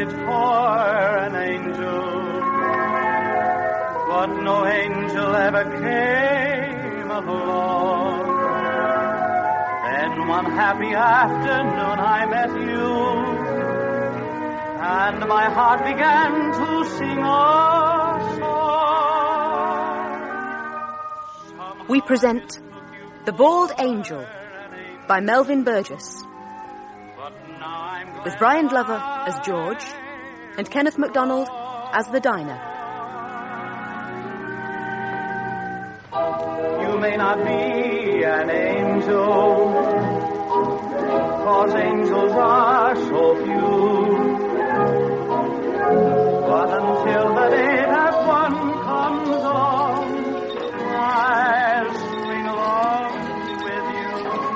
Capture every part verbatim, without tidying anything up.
waited for an angel, but no angel ever came along. Then one happy afternoon I met you, and my heart began to sing a song. We present The Bald Angel by Melvyn Burgess, with Brian Glover as George and Kenneth MacDonald as the diner. You may not be an angel, 'cause angels are so few, but until the day that one comes along, I'll swing along with you.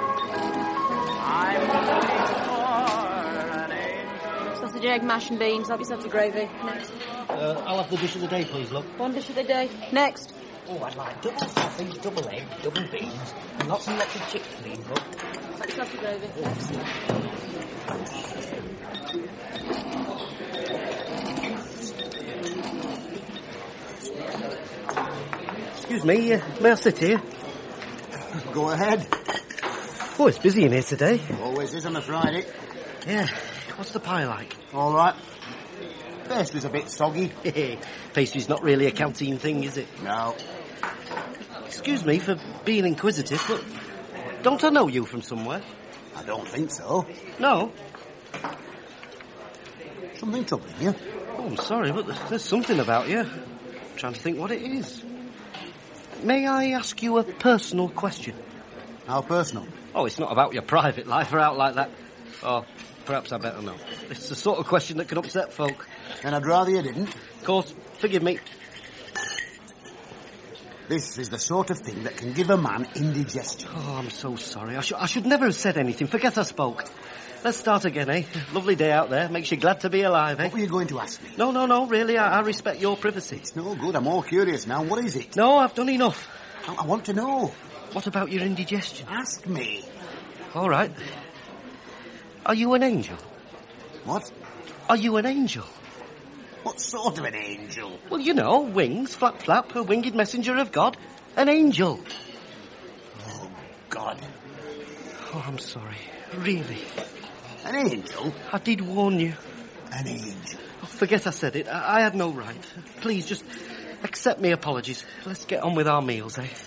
I'm looking for an angel. Sausage, egg, mash and beans. Help yourself to gravy. Next. Uh, I'll have the dish of the day, please, love. One dish of the day. Next. Oh, I'd like double sausage, double egg, double beans, and lots and lots of chicken, please, love. Help yourself to gravy. Next. Excuse me, uh, may I sit here? Go ahead. Oh, it's busy in here today. Always is on a Friday. Yeah. What's the pie like? All right. Pastry's a bit soggy. Pastry's not really a canteen thing, is it? No. Excuse me for being inquisitive, but don't I know you from somewhere? I don't think so. No? Something troubling you? Oh, I'm sorry, but there's something about you. I'm trying to think what it is. May I ask you a personal question? How personal? Oh, it's not about your private life or out like that. Oh, perhaps I better not. It's the sort of question that can upset folk. And I'd rather you didn't. Of course, forgive me. This is the sort of thing that can give a man indigestion. Oh, I'm so sorry. I, sh- I should never have said anything. Forget I spoke. Let's start again, eh? Lovely day out there. Makes you glad to be alive, eh? What were you going to ask me? No, no, no, really. I, I respect your privacy. It's no good. I'm all curious now. What is it? No, I've done enough. I, I want to know. What about your indigestion? Ask me. All right. Are you an angel? What? Are you an angel? What sort of an angel? Well, you know, wings, flap, flap, a winged messenger of God. An angel. Oh, God. Oh, I'm sorry. Really. An angel? I did warn you. An angel. Oh, forget I said it. I, I had no right. Please, just accept me apologies. Let's get on with our meals, eh?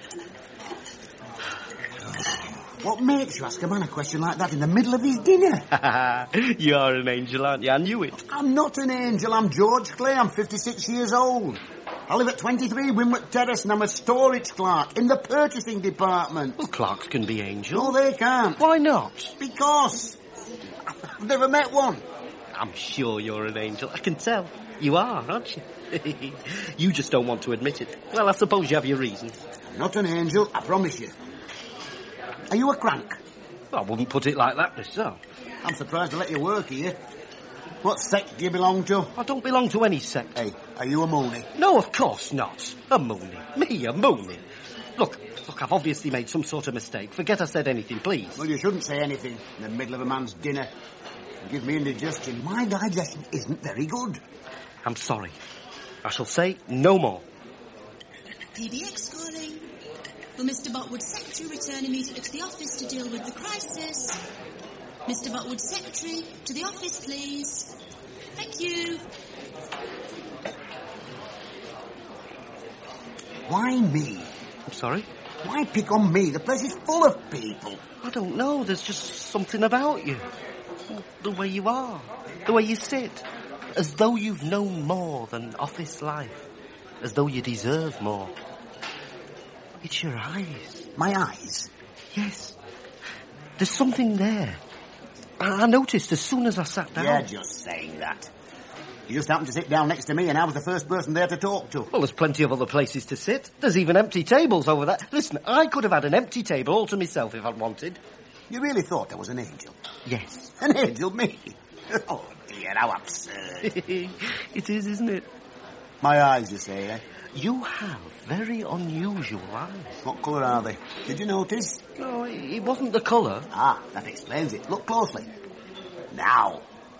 What makes you ask a man a question like that in the middle of his dinner? You are an angel, aren't you? I knew it. I'm not an angel. I'm George Clay. I'm fifty-six years old. I live at twenty-three Winwood Terrace and I'm a storage clerk in the purchasing department. Well, clerks can be angels. No, they can't. Why not? Because I've never met one. I'm sure you're an angel. I can tell. You are, aren't you? You just don't want to admit it. Well, I suppose you have your reasons. I'm not an angel, I promise you. Are you a crank? I wouldn't put it like that myself. I'm surprised to let you work here. What sect do you belong to? I don't belong to any sect. Hey, are you a Mooney? No, of course not. A Mooney. Me, a Mooney. Look, look, I've obviously made some sort of mistake. Forget I said anything, please. Well, you shouldn't say anything in the middle of a man's dinner. You give me indigestion. My digestion isn't very good. I'm sorry. I shall say no more. P B X calling. Will Mister Botwood's secretary return immediately to the office to deal with the crisis? Mister Botwood's secretary, to the office, please. Thank you. Why me? I'm sorry? Why pick on me? The place is full of people. I don't know. There's just something about you. The way you are. The way you sit. As though you've known more than office life. As though you deserve more. It's your eyes. My eyes? Yes. There's something there. I, I noticed as soon as I sat down. You're just saying that. You just happened to sit down next to me and I was the first person there to talk to. Well, there's plenty of other places to sit. There's even empty tables over there. Listen, I could have had an empty table all to myself if I'd wanted. You really thought I was an angel? Yes. An angel, me? Oh, dear, how absurd. It is, isn't it? My eyes, you say, eh? You have very unusual eyes. What colour are they? Did you notice? No, it wasn't the colour. Ah, that explains it. Look closely. Now.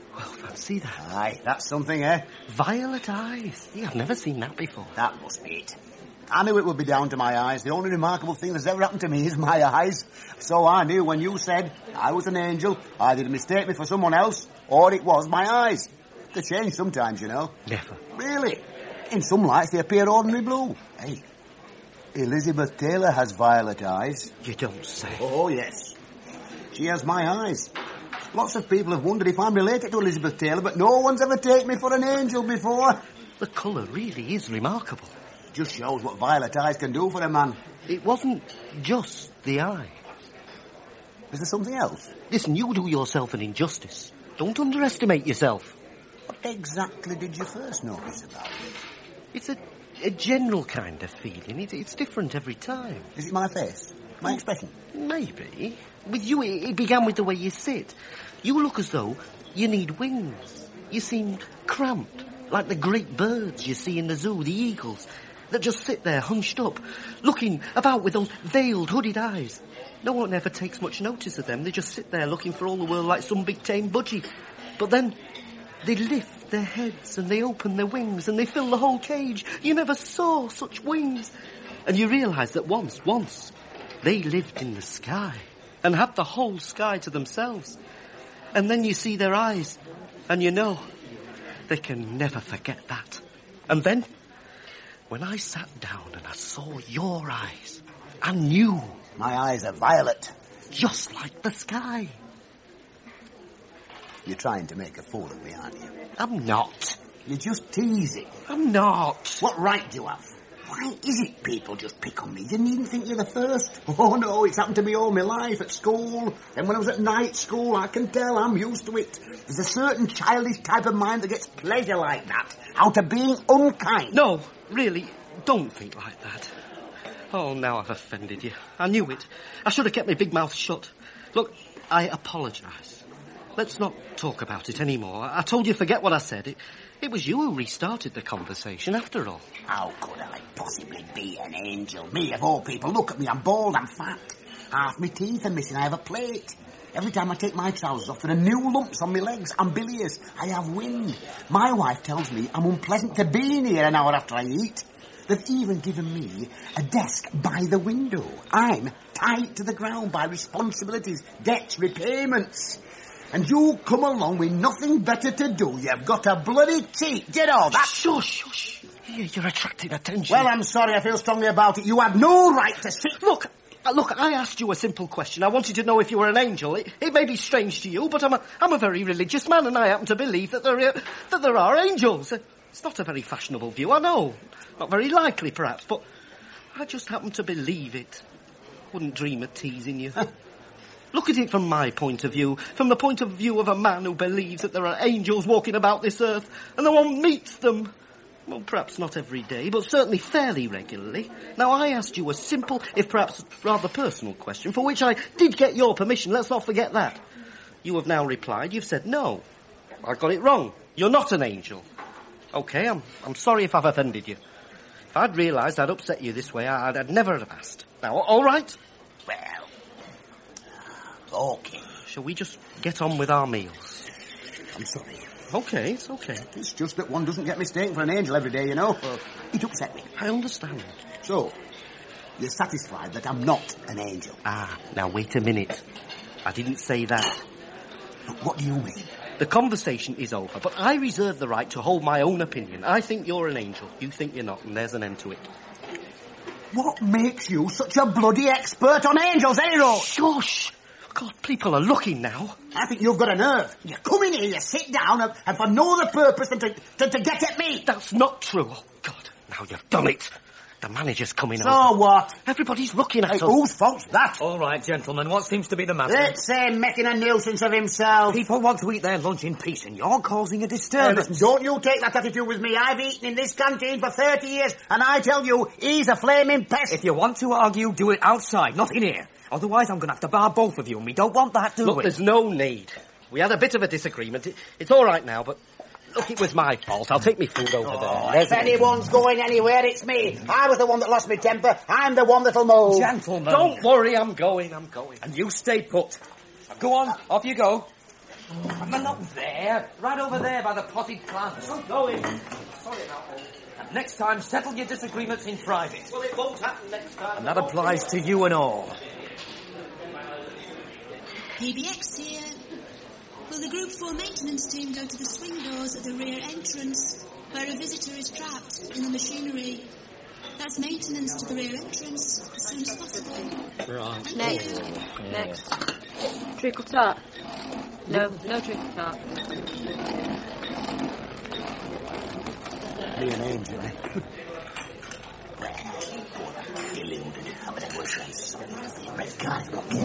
Well, fancy that. Aye, that's something, eh? Violet eyes. Yeah, I've never seen that before. That must be it. I knew it would be down to my eyes. The only remarkable thing that's ever happened to me is my eyes. So I knew when you said I was an angel, either to mistake me for someone else, or it was my eyes. They change sometimes, you know. Never. Really? In some lights, they appear ordinary blue. Hey, Elizabeth Taylor has violet eyes. You don't say. Oh, yes. She has my eyes. Lots of people have wondered if I'm related to Elizabeth Taylor, but no one's ever taken me for an angel before. The colour really is remarkable. Just shows what violet eyes can do for a man. It wasn't just the eye. Is there something else? Listen, you do yourself an injustice. Don't underestimate yourself. What exactly did you first notice about me? It's a, a general kind of feeling. It, it's different every time. Is it my face? My expression? Maybe. With you, it, it began with the way you sit. You look as though you need wings. You seem cramped, like the great birds you see in the zoo, the eagles, that just sit there hunched up, looking about with those veiled, hooded eyes. No one ever takes much notice of them. They just sit there looking for all the world like some big tame budgie. But then they lift their heads and they open their wings and they fill the whole cage. You never saw such wings. And you realise that once, once, they lived in the sky and had the whole sky to themselves. And then you see their eyes and you know they can never forget that. And then, when I sat down and I saw your eyes, I knew. My eyes are violet. Just like the sky. You're trying to make a fool of me, aren't you? I'm not. You're just teasing. I'm not. What right do you have? Why is it people just pick on me? You needn't think you're the first. Oh, no, it's happened to me all my life at school. And when I was at night school, I can tell I'm used to it. There's a certain childish type of mind that gets pleasure like that out of being unkind. No, really, don't think like that. Oh, now I've offended you. I knew it. I should have kept my big mouth shut. Look, I apologise. Let's not talk about it anymore. I told you forget what I said. It, it was you who restarted the conversation after all. How could I possibly be an angel? Me, of all people. Look at me, I'm bald, I'm fat. Half my teeth are missing, I have a plate. Every time I take my trousers off, there are new lumps on my legs. I'm bilious. I have wind. My wife tells me I'm unpleasant to be near an hour after I eat. They've even given me a desk by the window. I'm tied to the ground by responsibilities, debts, repayments. And you come along with nothing better to do. You've got a bloody cheat. Do you know that? Shush, shush. You're attracting attention. Well, I'm sorry I feel strongly about it. You had no right to sit... Look, look, I asked you a simple question. I wanted to know if you were an angel. It, it may be strange to you, but I'm a, I'm a very religious man, and I happen to believe that there are, that there are angels. It's not a very fashionable view, I know. Not very likely, perhaps, but I just happen to believe it. Wouldn't dream of teasing you. Look at it from my point of view, from the point of view of a man who believes that there are angels walking about this earth, and no one meets them. Well, perhaps not every day, but certainly fairly regularly. Now, I asked you a simple, if perhaps rather personal question, for which I did get your permission. Let's not forget that. You have now replied. You've said no. I got it wrong. You're not an angel. OK, I'm, I'm sorry if I've offended you. If I'd realised I'd upset you this way, I'd, I'd never have asked. Now, all right? Well, OK. Shall we just get on with our meals? I'm sorry. OK, it's OK. It's just that one doesn't get mistaken for an angel every day, you know. Well, it upset me. I understand. So, you're satisfied that I'm not an angel? Ah, now wait a minute. I didn't say that. But what do you mean? The conversation is over, but I reserve the right to hold my own opinion. I think you're an angel. You think you're not, and there's an end to it. What makes you such a bloody expert on angels, eh, Rose? Shush! God, people are looking now. I think you've got a nerve. You come in here, you sit down, and, and for no other purpose than to, to, to get at me. That's not true. Oh, God, now you've done it. The manager's coming so over. So what? Everybody's looking at hey, us. Whose fault's that? All right, gentlemen, what seems to be the matter? Let's say making a nuisance of himself. People want to eat their lunch in peace, and you're causing a Uh, disturbance. listen, don't you take that attitude with me. I've eaten in this canteen for thirty years, and I tell you, he's a flaming pest. If you want to argue, do it outside, not in here. Otherwise, I'm going to have to bar both of you, and we don't want that, do Look, we? there's no need. We had a bit of a disagreement. It, it's all right now, but look, it was my fault. I'll take me food over Oh, there. if anyone's going anywhere, it's me. I was the one that lost my temper. I'm the one that'll move. Gentlemen. Don't worry, I'm going, I'm going. And you stay put. Go on, off you go. I'm not there. Right over there by the potted plants. I'm going. Sorry about all. And next time, settle your disagreements in private. Well, it won't happen next time. And that applies to you and all. P B X here. Will the Group four maintenance team go to the swing doors at the rear entrance, where a visitor is trapped in the machinery? That's maintenance to the rear entrance as soon as possible. Right. Thank Next. you. Next. Treacle tart. No, no treacle tart. Be an angel, eh? Well, deluded. I better go show some red guy.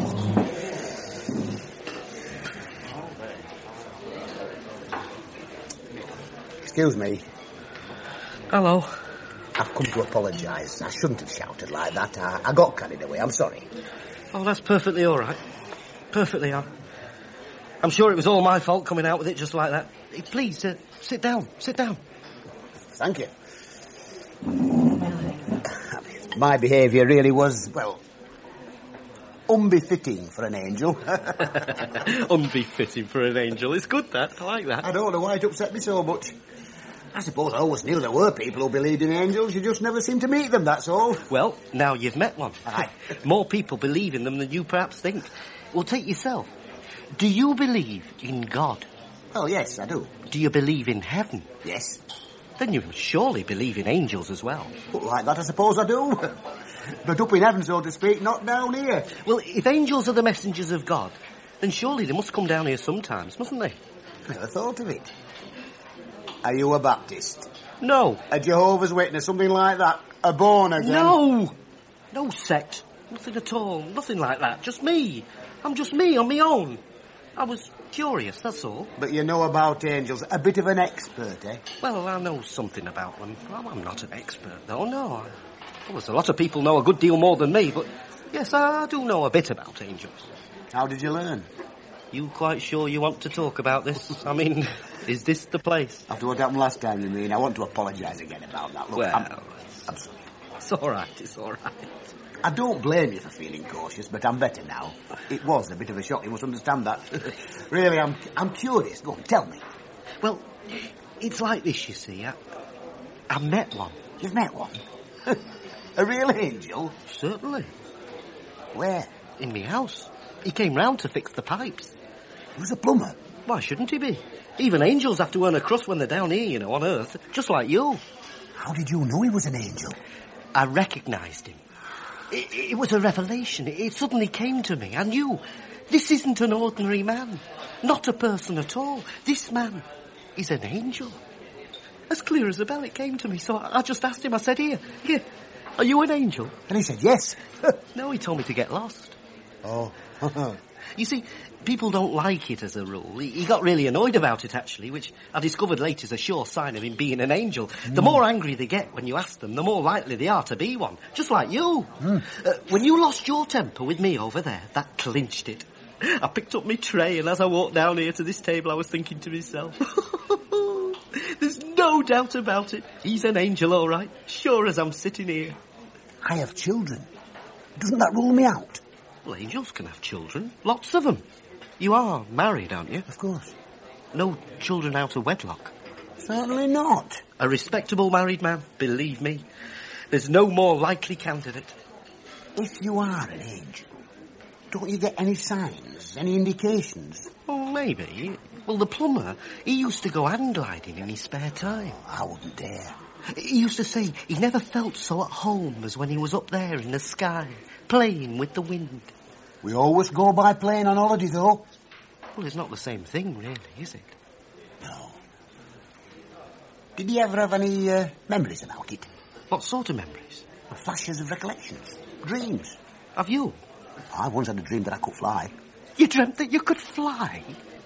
Excuse me. Hello. I've come to apologise. I shouldn't have shouted like that. I, I got carried away. I'm sorry. Oh, that's perfectly all right. Perfectly. I'm, I'm sure it was all my fault coming out with it just like that. Please, uh, sit down. Sit down. Thank you. My behaviour really was, well, unbefitting for an angel. Unbefitting for an angel. It's good, that. I like that. I don't know why it upset me so much. I suppose I always knew there were people who believed in angels. You just never seem to meet them, that's all. Well, now you've met one. Aye. More people believe in them than you perhaps think. Well, take yourself. Do you believe in God? Oh, yes, I do. Do you believe in heaven? Yes. Then you surely believe in angels as well. But like that, I suppose I do. But up in heaven, so to speak, not down here. Well, if angels are the messengers of God, then surely they must come down here sometimes, mustn't they? Never thought of it. Are you a Baptist? No. A Jehovah's Witness, something like that? A born again? No! No sect. Nothing at all. Nothing like that. Just me. I'm just me on my own. I was curious, that's all. But you know about angels. A bit of an expert, eh? Well, I know something about them. Well, I'm not an expert, though, no. Well, there's a lot of people know a good deal more than me, but yes, I do know a bit about angels. How did you learn? You quite sure you want to talk about this? I mean, is this the place? After what happened last time, you mean? I want to apologise again about that. Look, Well, I'm, I'm sorry. It's all right, it's all right. I don't blame you for feeling cautious, but I'm better now. It was a bit of a shock, you must understand that. Really, I'm I'm curious. Go on, tell me. Well, it's like this, you see. I, I met one. You've met one? A real angel? Certainly. Where? In me house. He came round to fix the pipes. He was a plumber. Why shouldn't he be? Even angels have to earn a crust when they're down here, you know, on Earth. Just like you. How did you know he was an angel? I recognised him. It, it was a revelation. It, it suddenly came to me. I knew. This isn't an ordinary man. Not a person at all. This man is an angel. As clear as a bell, it came to me. So I, I just asked him. I said, here, here, are you an angel? And he said yes. No, he told me to get lost. Oh. You see, people don't like it as a rule. He, he got really annoyed about it, actually, which I discovered later is a sure sign of him being an angel. Mm. The more angry they get when you ask them, the more likely they are to be one. Just like you. Mm. Uh, when you lost your temper with me over there, that clinched it. I picked up my tray, and as I walked down here to this table, I was thinking to myself, there's no doubt about it. He's an angel, all right, sure as I'm sitting here. I have children. Doesn't that rule me out? Well, angels can have children. Lots of them. You are married, aren't you? Of course. No children out of wedlock? Certainly not. A respectable married man, believe me. There's no more likely candidate. If you are an angel, don't you get any signs, any indications? Oh, maybe. Well, the plumber, he used to go hand gliding in his spare time. I wouldn't dare. He used to say he never felt so at home as when he was up there in the sky, playing with the wind. We always go by plane on holiday, though. Well, it's not the same thing, really, is it? No. Did you ever have any uh, memories about it? What sort of memories? Flashes of recollections. Dreams. Have you? I once had a dream that I could fly. You dreamt that you could fly?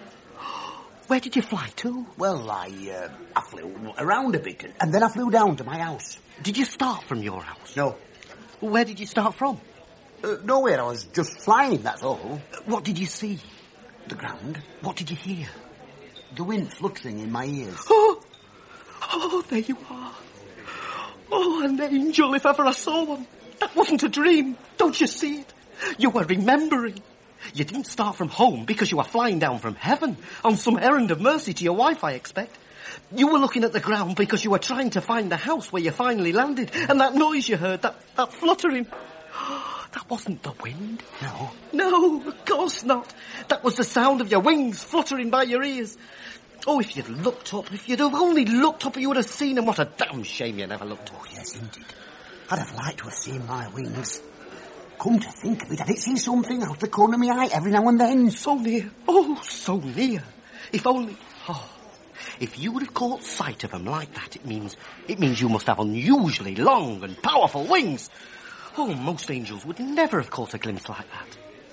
Where did you fly to? Well, I, uh, I flew around a bit, and then I flew down to my house. Did you start from your house? No. Where did you start from? Uh, nowhere, I was just flying, that's all. What did you see? The ground. What did you hear? The wind fluttering in my ears. Oh, oh, there you are. Oh, an angel, if ever I saw one. That wasn't a dream. Don't you see it? You were remembering. You didn't start from home because you were flying down from heaven on some errand of mercy to your wife, I expect. You were looking at the ground because you were trying to find the house where you finally landed, and that noise you heard, that, that fluttering, that wasn't the wind. No. No, of course not. That was the sound of your wings fluttering by your ears. Oh, if you'd looked up, if you'd have only looked up, you would have seen them. What a damn shame you never looked up. Oh, yes, indeed. I'd have liked to have seen my wings. Come to think of it, I did see something out the corner of my eye every now and then. So near. Oh, so near. If only... Oh, if you would have caught sight of them like that, it means... It means you must have unusually long and powerful wings. Oh, most angels would never have caught a glimpse like that.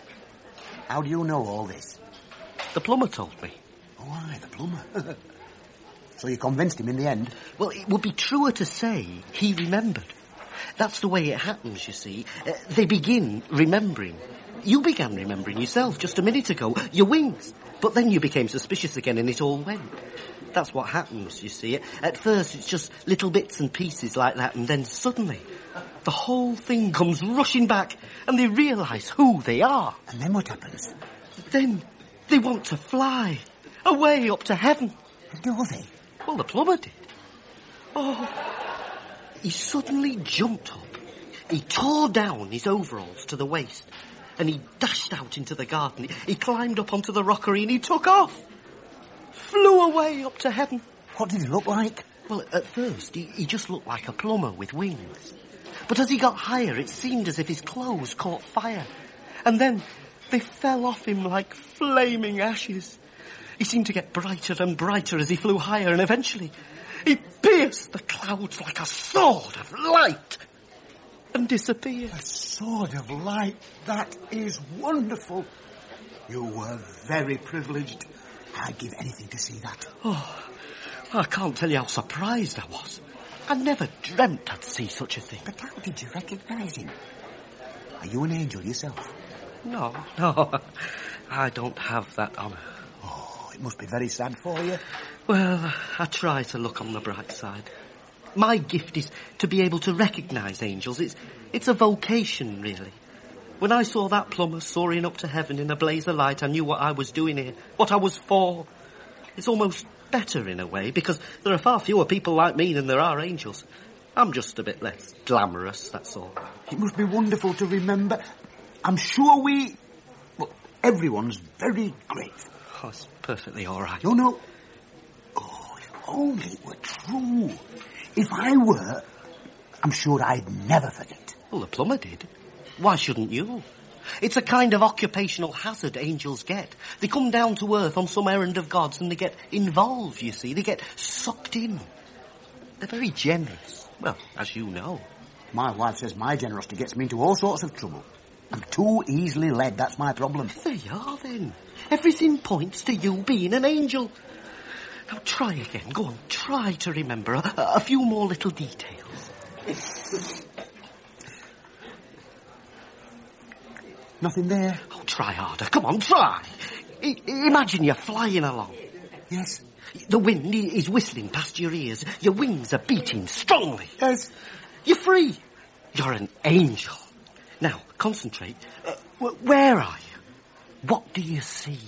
How do you know all this? The plumber told me. Oh, aye, the plumber. So you convinced him in the end? Well, it would be truer to say he remembered. That's the way it happens, you see. Uh, they begin remembering. You began remembering yourself just a minute ago, your wings. But then you became suspicious again and it all went. That's what happens, you see. At first it's just little bits and pieces like that, and then suddenly the whole thing comes rushing back and they realise who they are. And then what happens? Then they want to fly away up to heaven. Do they? Well, the plumber did. Oh... He suddenly jumped up. He tore down his overalls to the waist and he dashed out into the garden. He climbed up onto the rockery and he took off. Flew away up to heaven. What did he look like? Well, at first, he, he just looked like a plumber with wings. But as he got higher, it seemed as if his clothes caught fire. And then they fell off him like flaming ashes. He seemed to get brighter and brighter as he flew higher, and eventually he pierced the clouds like a sword of light and disappeared. A sword of light? That is wonderful. You were very privileged. I'd give anything to see that. Oh, I can't tell you how surprised I was. I never dreamt I'd see such a thing. But how did you recognise him? Are you an angel yourself? No, no, I don't have that honour. Oh, it must be very sad for you. Well, I try to look on the bright side. My gift is to be able to recognise angels. It's, it's a vocation, really. When I saw that plumber soaring up to heaven in a blaze of light, I knew what I was doing here, what I was for. It's almost better in a way, because there are far fewer people like me than there are angels. I'm just a bit less glamorous, that's all. It must be wonderful to remember. I'm sure we... Well, everyone's very grateful. Oh, it's perfectly all right. No, no. Oh, if only it were true. If I were, I'm sure I'd never forget. Well, the plumber did. Why shouldn't you? It's a kind of occupational hazard angels get. They come down to earth on some errand of God's and they get involved, you see. They get sucked in. They're very generous. Well, as you know. My wife says my generosity gets me into all sorts of trouble. I'm too easily led, that's my problem. There you are, then. Everything points to you being an angel. Now try again. Go on, try to remember a, a few more little details. Nothing there. Oh, try harder. Come on, try. I- imagine you're flying along. Yes. The wind is whistling past your ears. Your wings are beating strongly. Yes. You're free. You're an angel. Now, concentrate. Uh, wh- where are you? What do you see?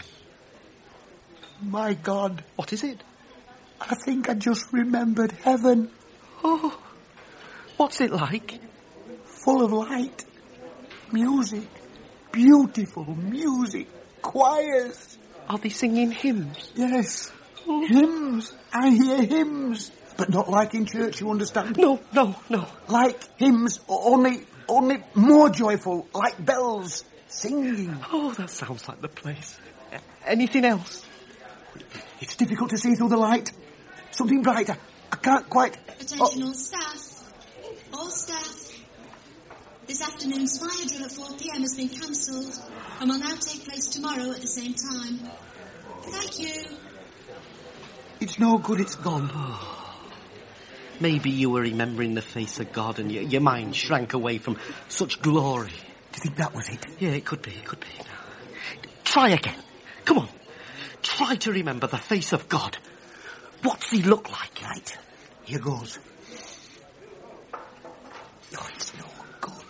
My God. What is it? I think I just remembered heaven. Oh, what's it like? Full of light. Music. Beautiful music. Choirs. Are they singing hymns? Yes. Oh. Hymns. I hear hymns. But not like in church, you understand? No, no, no. Like hymns, only, only more joyful, like bells, singing. Oh, that sounds like the place. Anything else? It's difficult to see through the light. Something brighter. I can't quite... Attention all staff. All staff. This afternoon's fire drill at four p.m. has been cancelled and will now take place tomorrow at the same time. Thank you. It's no good, it's gone. Maybe you were remembering the face of God and your, your mind shrank away from such glory. Do you think that was it? Yeah, it could be, it could be. Try again. Come on. Try to remember the face of God. What's he look like? Right. Here goes. Oh, it's no good. Nothing.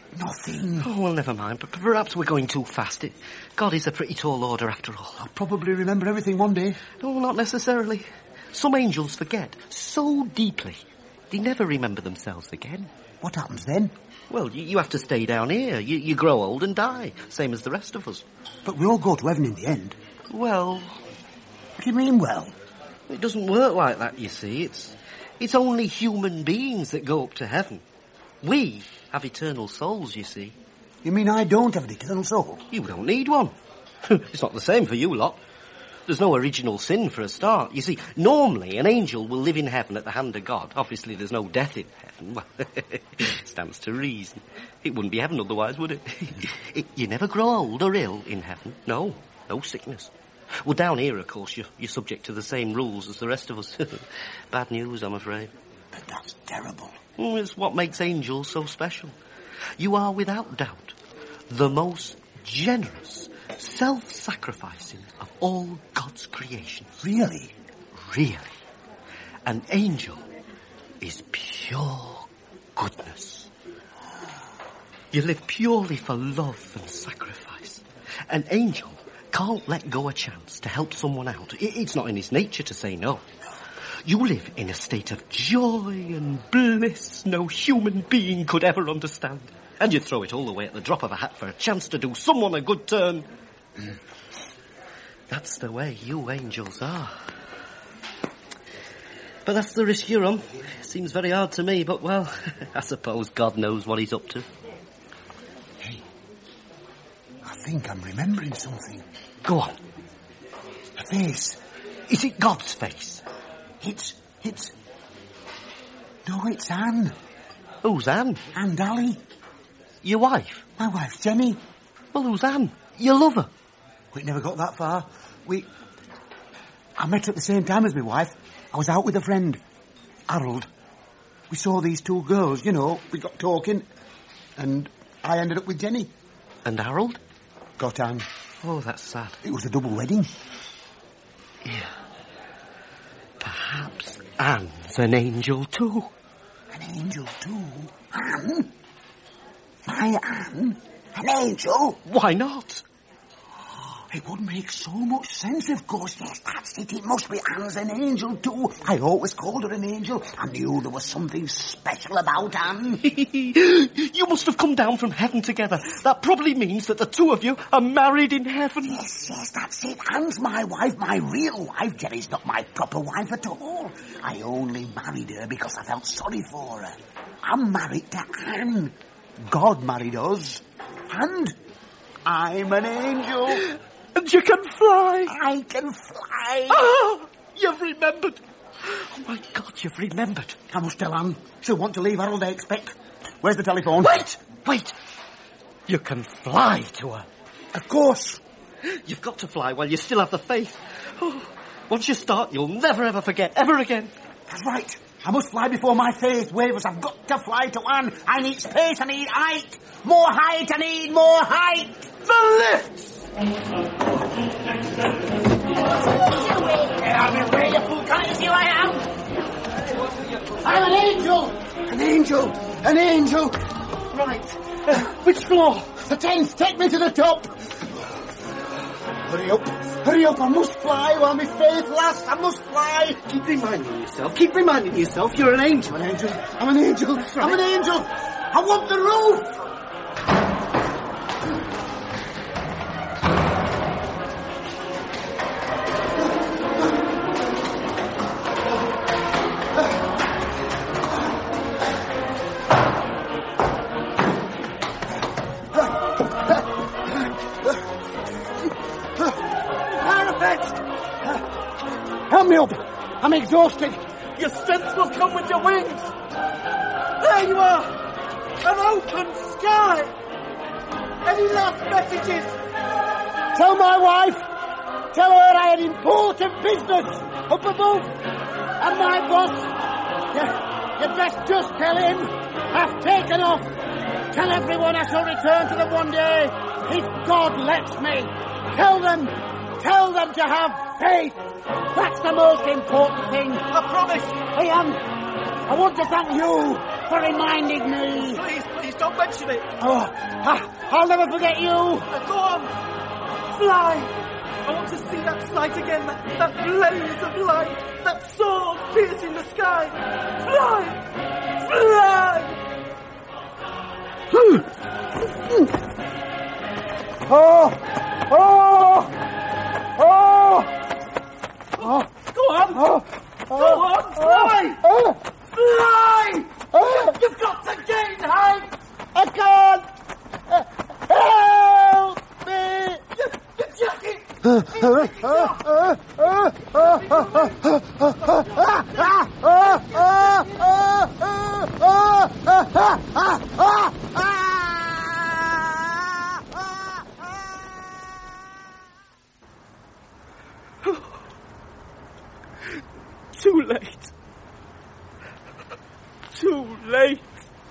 thing. Oh, well, never mind. But perhaps we're going too fast. It, God is a pretty tall order after all. I'll probably remember everything one day. No, not necessarily. Some angels forget so deeply, they never remember themselves again. What happens then? Well, you, you have to stay down here. You, you grow old and die, same as the rest of us. But we all go to heaven in the end. Well... What do you mean, well? It doesn't work like that, you see. It's, it's only human beings that go up to heaven. We have eternal souls, you see. You mean I don't have an eternal soul? You don't need one. It's not the same for you lot. There's no original sin for a start. You see, normally an angel will live in heaven at the hand of God. Obviously, there's no death in heaven. Well, stands to reason. It wouldn't be heaven otherwise, would it? it? You never grow old or ill in heaven. No, no sickness. Well, down here, of course, you're, you're subject to the same rules as the rest of us. Bad news, I'm afraid. But that's terrible. Well, it's what makes angels so special. You are, without doubt, the most generous, self-sacrificing of all God's creations. Really? Really. An angel is pure goodness. You live purely for love and sacrifice. An angel can't let go a chance to help someone out. It's not in his nature to say no. You live in a state of joy and bliss no human being could ever understand. And you throw it all away at the drop of a hat for a chance to do someone a good turn. That's the way you angels are. But that's the risk you run. Seems very hard to me, but, well, I suppose God knows what he's up to. Hey, I think I'm remembering something. Go on. A face. Is it God's face? It's, it's... No, it's Anne. Who's Anne? Anne Daly. Your wife? My wife, Jenny. Well, who's Anne? Your lover? We never got that far. We... I met her at the same time as my wife. I was out with a friend, Harold. We saw these two girls, you know. We got talking, and I ended up with Jenny. And Harold? Got Anne. Oh, that's sad. It was a double wedding. Yeah. Perhaps Anne's an angel too. An angel too? Anne? My Anne? An angel? Why not? It would make so much sense, of course. Yes, that's it. It must be Anne's an angel too. I always called her an angel. I knew there was something special about Anne. You must have come down from heaven together. That probably means that the two of you are married in heaven. Yes, yes, that's it. Anne's my wife, my real wife. Jenny's not my proper wife at all. I only married her because I felt sorry for her. I'm married to Anne. God married us. And I'm an angel. And you can fly. I can fly. Oh, you've remembered. Oh, my God, you've remembered. I must tell Anne. She'll want to leave Harold, I expect. Where's the telephone? Wait, wait. You can fly to her. Of course. You've got to fly while you still have the faith. Oh, once you start, you'll never ever forget, ever again. That's right. I must fly before my faith wavers. I've got to fly to Anne. I need space, I need height. More height, I need more height. The lifts! Get out of the way, you fool. Can't you see who I am? I'm an angel. An angel. An angel. Right. Uh, which floor? The tenth. Take me to the top. Hurry up. Hurry up. I must fly while my faith lasts. I must fly. Keep reminding yourself. Keep reminding yourself you're an angel. I'm an angel. I'm an angel. Right. I'm an angel. I want the roof. Help me up. I'm exhausted. Your strength will come with your wings. There you are. An open sky. Any last messages? Tell my wife. Tell her I had important business up above. And my boss. You, you best just tell him I've taken off. Tell everyone I shall return to them one day if God lets me. Tell them. Tell them to have faith. That's the most important thing. I promise. Hey, Anne, I want to thank you for reminding me. Please, Please don't mention it. Oh, I, I'll never forget you. Uh, go on. Fly. I want to see that sight again. That, that blaze of light. That sword piercing the sky. Fly. Fly. Oh, oh, oh, oh. Go on. Oh. Go on. Fly. Oh. Fly. Oh. You've got to gain height. I can't. Uh, help me. Your, your jacket. Too late. Too late.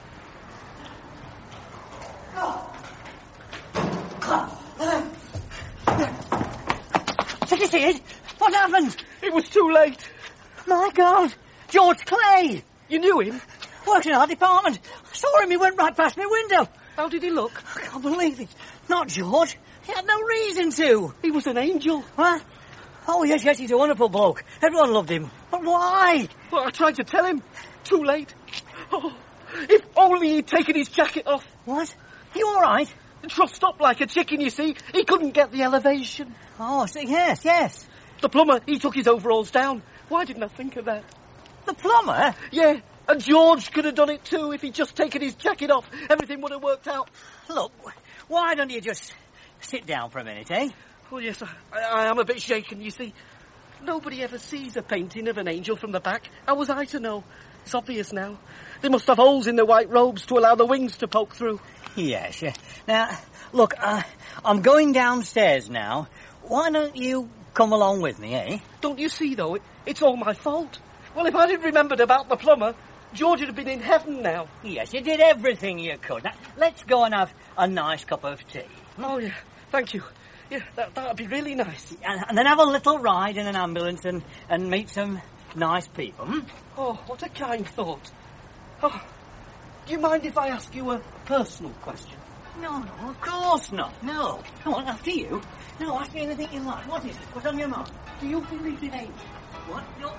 Did you see it? What happened? It was too late. My God. George Clay. You knew him? Worked in our department. I saw him. He went right past my window. How did he look? I can't believe it. Not George. He had no reason to. He was an angel. What? Oh, yes, yes, he's a wonderful bloke. Everyone loved him. But why? Well, I tried to tell him. Too late. Oh, if only he'd taken his jacket off. What? You all right? Trussed up like a chicken, you see. He couldn't get the elevation. Oh, so, yes, yes. The plumber, he took his overalls down. Why didn't I think of that? The plumber? Yeah, and George could have done it too if he'd just taken his jacket off. Everything would have worked out. Look, why don't you just sit down for a minute, eh? Oh, yes, I, I am a bit shaken, you see. Nobody ever sees a painting of an angel from the back. How was I to know? It's obvious now. They must have holes in their white robes to allow the wings to poke through. Yes, yeah. Now, look, uh, I'm going downstairs now. Why don't you come along with me, eh? Don't you see, though, it, it's all my fault. Well, if I'd have remembered about the plumber, George would have been in heaven now. Yes, you did everything you could. Now, let's go and have a nice cup of tea. Oh, yeah, thank you. Yeah, that that'd be really nice. And, and then have a little ride in an ambulance and, and meet some nice people. Hmm? Oh, what a kind thought. Oh, do you mind if I ask you a personal question? No, no, of course not. No. Come on, after you. No, ask me anything you like. What is it? What's on your mind? Do you believe in angels? What? No.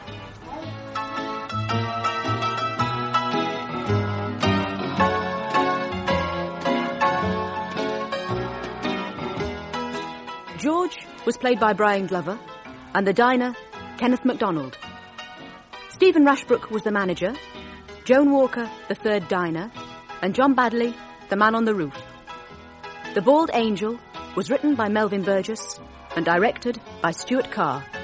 George was played by Brian Glover, and the diner, Kenneth MacDonald. Stephen Rashbrook was the manager, Joan Walker, the third diner, and John Badley, the man on the roof. The Bald Angel was written by Melvyn Burgess and directed by Stuart Carr.